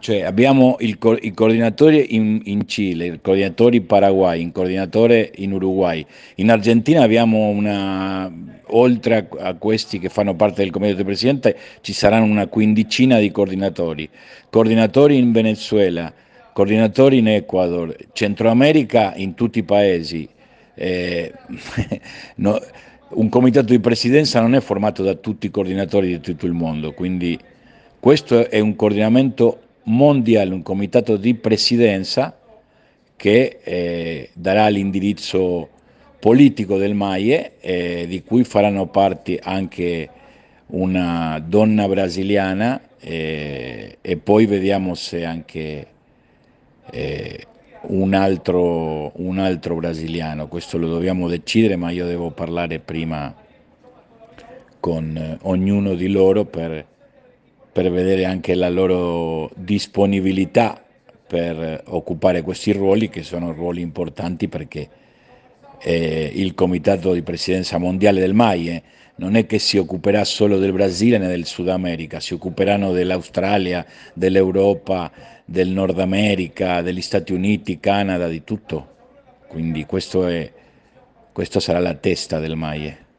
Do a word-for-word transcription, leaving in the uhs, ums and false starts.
Cioè abbiamo il, co- il coordinatore in, in Cile, il coordinatore in Paraguay, il coordinatore in Uruguay. In Argentina abbiamo una, oltre a, a questi che fanno parte del comitato di presidente, ci saranno una quindicina di coordinatori. Coordinatori in Venezuela, coordinatori in Ecuador, Centro America in tutti i paesi. Eh, no, un comitato di presidenza non è formato da tutti i coordinatori di tutto il mondo, quindi questo è un coordinamento mondiale, un comitato di presidenza che eh, darà l'indirizzo politico del MAIE, eh, di cui faranno parte anche una donna brasiliana, eh, e poi vediamo se anche eh, un altro, un altro brasiliano. Questo lo dobbiamo decidere, ma io devo parlare prima con eh, ognuno di loro per, per vedere anche la loro disponibilità per occupare questi ruoli, che sono ruoli importanti perché eh, il Comitato di Presidenza Mondiale del MAIE non è che si occuperà solo del Brasile né del Sud America, si occuperanno dell'Australia, dell'Europa, del Nord America, degli Stati Uniti, Canada, di tutto. Quindi questo è, questo sarà la testa del MAIE.